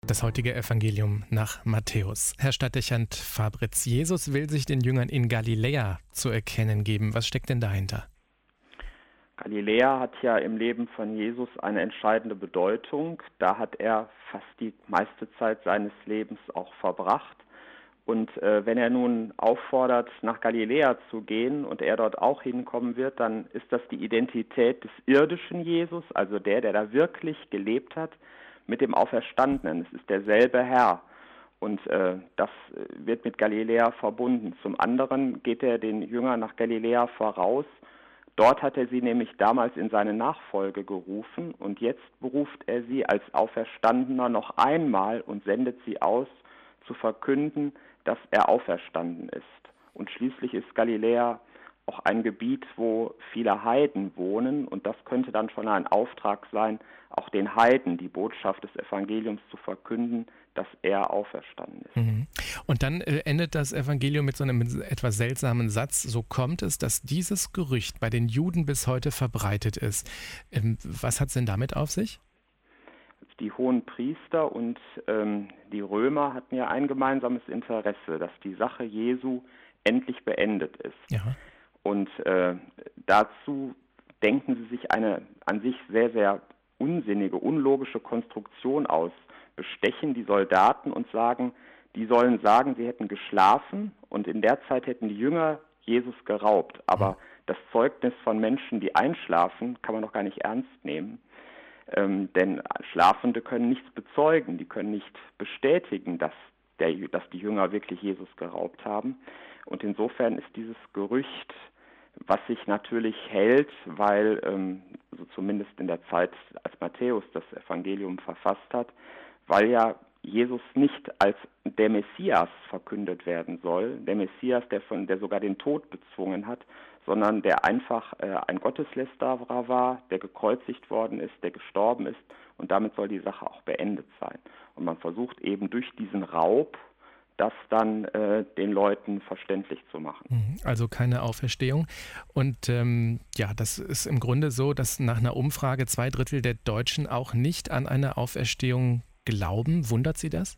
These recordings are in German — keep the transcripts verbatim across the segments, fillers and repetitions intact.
Das heutige Evangelium nach Matthäus. Herr Stadtdechant Fabritz, Jesus will sich den Jüngern in Galiläa zu erkennen geben. Was steckt denn dahinter? Galiläa hat ja im Leben von Jesus eine entscheidende Bedeutung. Da hat er fast die meiste Zeit seines Lebens auch verbracht. Und äh, wenn er nun auffordert, nach Galiläa zu gehen und er dort auch hinkommen wird, dann ist das die Identität des irdischen Jesus, also der, der da wirklich gelebt hat, mit dem Auferstandenen. Es ist derselbe Herr. Und äh, das wird mit Galiläa verbunden. Zum anderen geht er den Jüngern nach Galiläa voraus. Dort hat er sie nämlich damals in seine Nachfolge gerufen und jetzt beruft er sie als Auferstandener noch einmal und sendet sie aus, zu verkünden, dass er auferstanden ist. Und schließlich ist Galiläa auch ein Gebiet, wo viele Heiden wohnen, und das könnte dann schon ein Auftrag sein, auch den Heiden die Botschaft des Evangeliums zu verkünden, dass er auferstanden ist. Mhm. Und dann äh, endet das Evangelium mit so einem etwas seltsamen Satz: So kommt es, dass dieses Gerücht bei den Juden bis heute verbreitet ist. Ähm, was hat es denn damit auf sich? Die hohen Priester und ähm, die Römer hatten ja ein gemeinsames Interesse, dass die Sache Jesu endlich beendet ist. Ja. Und äh, dazu denken sie sich eine an sich sehr, sehr unsinnige, unlogische Konstruktion aus, bestechen die Soldaten und sagen, die sollen sagen, sie hätten geschlafen und in der Zeit hätten die Jünger Jesus geraubt. Aber das Zeugnis von Menschen, die einschlafen, kann man doch gar nicht ernst nehmen. Ähm, denn Schlafende können nichts bezeugen, die können nicht bestätigen, dass, der, dass die Jünger wirklich Jesus geraubt haben. Und insofern ist dieses Gerücht, was sich natürlich hält, weil, ähm, so zumindest in der Zeit, als Matthäus das Evangelium verfasst hat, weil ja Jesus nicht als der Messias verkündet werden soll, der Messias, der, von, der sogar den Tod bezwungen hat, sondern der einfach äh, ein Gotteslästerer war, der gekreuzigt worden ist, der gestorben ist, und damit soll die Sache auch beendet sein. Und man versucht eben durch diesen Raub, das dann äh, den Leuten verständlich zu machen. Also keine Auferstehung. Und ähm, ja, das ist im Grunde so, dass nach einer Umfrage zwei Drittel der Deutschen auch nicht an eine Auferstehung glauben. Wundert Sie das?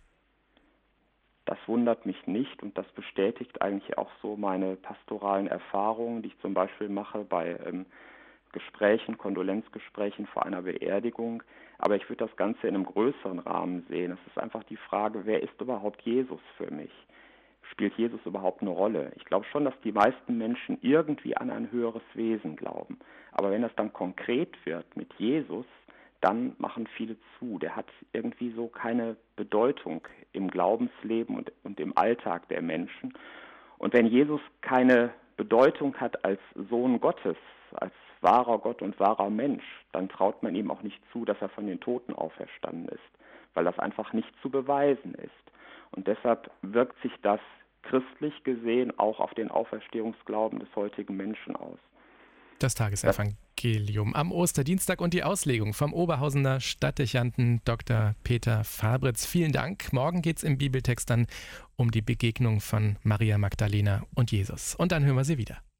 Das wundert mich nicht, und das bestätigt eigentlich auch so meine pastoralen Erfahrungen, die ich zum Beispiel mache bei ähm, Gesprächen, Kondolenzgesprächen vor einer Beerdigung. Aber ich würde das Ganze in einem größeren Rahmen sehen. Es ist einfach die Frage, wer ist überhaupt Jesus für mich? Spielt Jesus überhaupt eine Rolle? Ich glaube schon, dass die meisten Menschen irgendwie an ein höheres Wesen glauben. Aber wenn das dann konkret wird mit Jesus, dann machen viele zu. Der hat irgendwie so keine Bedeutung im Glaubensleben und, und im Alltag der Menschen. Und wenn Jesus keine Bedeutung hat als Sohn Gottes, als wahrer Gott und wahrer Mensch, dann traut man ihm auch nicht zu, dass er von den Toten auferstanden ist, weil das einfach nicht zu beweisen ist. Und deshalb wirkt sich das christlich gesehen auch auf den Auferstehungsglauben des heutigen Menschen aus. Das Tagesevangelium am Osterdienstag und die Auslegung vom Oberhausener Stadtdechanten Doktor Peter Fabritz. Vielen Dank. Morgen geht es im Bibeltext dann um die Begegnung von Maria Magdalena und Jesus. Und dann hören wir sie wieder.